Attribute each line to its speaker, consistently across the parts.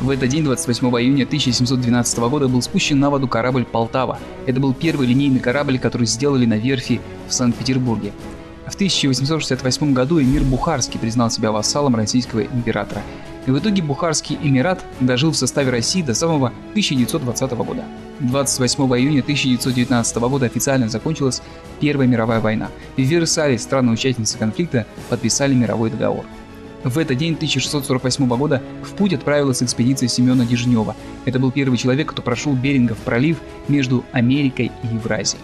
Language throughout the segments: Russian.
Speaker 1: В этот день, 28 июня 1712 года, был спущен на воду корабль «Полтава». Это был первый линейный корабль, который сделали на верфи в Санкт-Петербурге. В 1868 году эмир Бухарский признал себя вассалом российского императора. И в итоге Бухарский эмират дожил в составе России до самого 1920 года. 28 июня 1919 года официально закончилась Первая мировая война. В Версале страны-участницы конфликта подписали мировой договор. В этот день 1648 года в путь отправилась экспедиция Семена Дежнева. Это был первый человек, кто прошел Берингов пролив между Америкой и Евразией.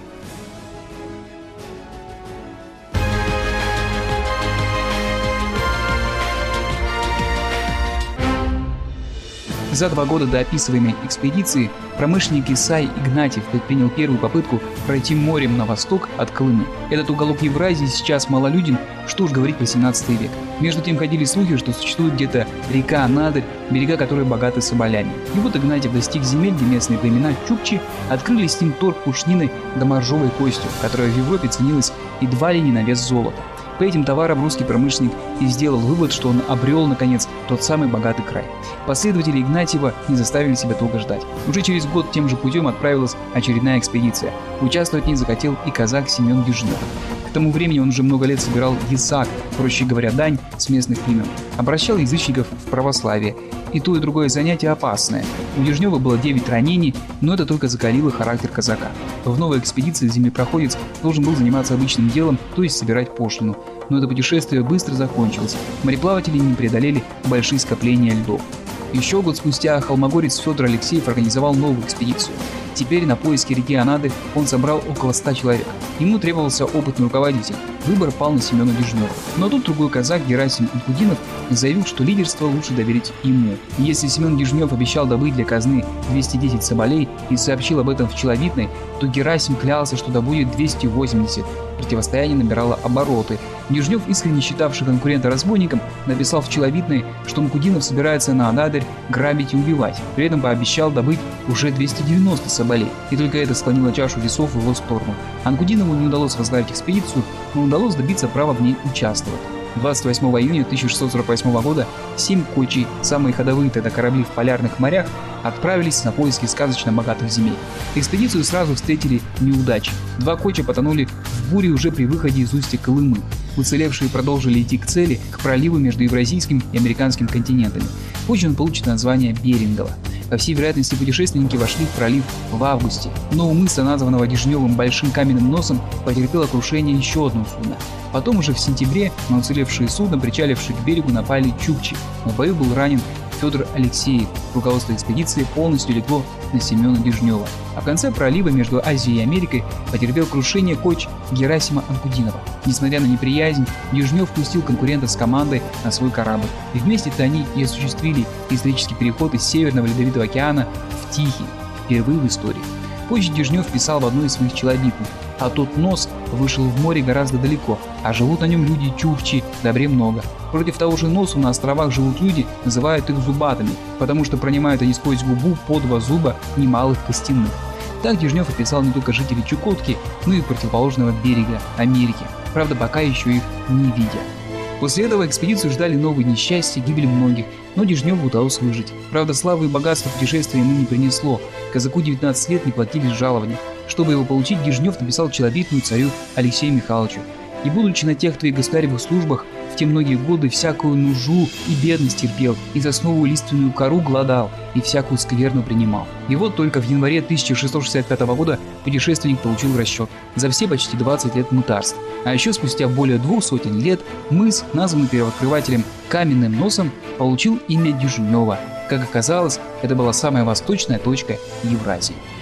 Speaker 1: За 2 года до описываемой экспедиции промышленник Исай Игнатьев предпринял первую попытку пройти морем на восток от Колымы. Этот уголок Евразии сейчас малолюден, что уж говорить про 17 век. Между тем ходили слухи, что существует где-то река Анадырь, берега которой богаты соболями. И вот Игнатьев достиг земель, где местные племена чукчи открыли с ним торг пушниной да моржовой костью, которая в Европе ценилась едва ли не на вес золота. По этим товарам русский промышленник и сделал вывод, что он обрел, наконец, тот самый богатый край. Последователи Игнатьева не заставили себя долго ждать. Уже через год тем же путем отправилась очередная экспедиция. Участвовать в ней захотел и казак Семен Дежнев. К тому времени он уже много лет собирал ясак, проще говоря, дань с местных племен. Обращал язычников в православие. И то, и другое занятие опасное. У Дежнева было 9 ранений, но это только закалило характер казака. В новой экспедиции землепроходец должен был заниматься обычным делом, то есть собирать пошлину. Но это путешествие быстро закончилось. Мореплаватели не преодолели большие скопления льдов. Еще год спустя холмогорец Федор Алексеев организовал новую экспедицию. Теперь на поиски реки Анады он собрал около 100 человек. Ему требовался опытный руководитель. Выбор пал на Семена Дежнева. Но тут другой казак Герасим Анкудинов заявил, что лидерство лучше доверить ему. Если Семен Дежнев обещал добыть для казны 210 соболей и сообщил об этом в Челобитной, то Герасим клялся, что добудет 280. Противостояние набирало обороты. Дежнев, искренне считавший конкурента разбойником, написал в Челобитной, что Анкудинов собирается на Анадырь грабить и убивать. При этом пообещал добыть уже 290 соболей. И только это склонило чашу весов в его сторону. Анкудинову не удалось возглавить экспедицию, но удалось добиться права в ней участвовать. 28 июня 1648 года 7 кочей, самые ходовые тогда корабли в полярных морях, отправились на поиски сказочно богатых земель. Экспедицию сразу встретили неудачи. 2 коча потонули в буре уже при выходе из устья Колымы. Уцелевшие продолжили идти к цели, к проливу между Евразийским и Американским континентами. Позже он получит название Берингова. По всей вероятности, путешественники вошли в пролив в августе, но у мыса, названного Дежневым Большим каменным носом, потерпело крушение еще одно судно. Потом уже в сентябре на уцелевшие судна, причалившие к берегу, напали чукчи. В бою был ранен Федор Алексеев. Руководство экспедиции полностью легло на Семена Дежнева. А в конце пролива между Азией и Америкой потерпел крушение коч Герасима Анкудинова. Несмотря на неприязнь, Дежнев пустил конкурента с командой на свой корабль. И вместе-то они и осуществили исторический переход из Северного Ледовитого океана в Тихий, впервые в истории. Позже Дежнев писал в одной из своих челобитных: «А тот нос вышел в море гораздо далеко, а живут на нем люди чукчи, добре много. Против того же носу на островах живут люди, называют их зубатами, потому что пронимают они сквозь губу по 2 зуба немалых костяных». Так Дежнев описал не только жителей Чукотки, но и противоположного берега Америки, правда пока еще их не видя. После этого экспедицию ждали новые несчастья, гибель многих, но Дежневу удалось выжить. Правда, славы и богатства путешествия ему не принесло. Казаку 19 лет не платили жалования. Чтобы его получить, Дежнев написал челобитную царю Алексею Михайловичу: «И будучи на тех твоих государевых службах, в те многие годы всякую нужу и бедность терпел, и сосновую лиственную кору глодал, и всякую скверну принимал». И вот только в январе 1665 года путешественник получил расчет за все почти 20 лет мытарств. А еще спустя более 200 лет мыс, названный первооткрывателем Каменным носом, получил имя Дежнева. Как оказалось, это была самая восточная точка Евразии.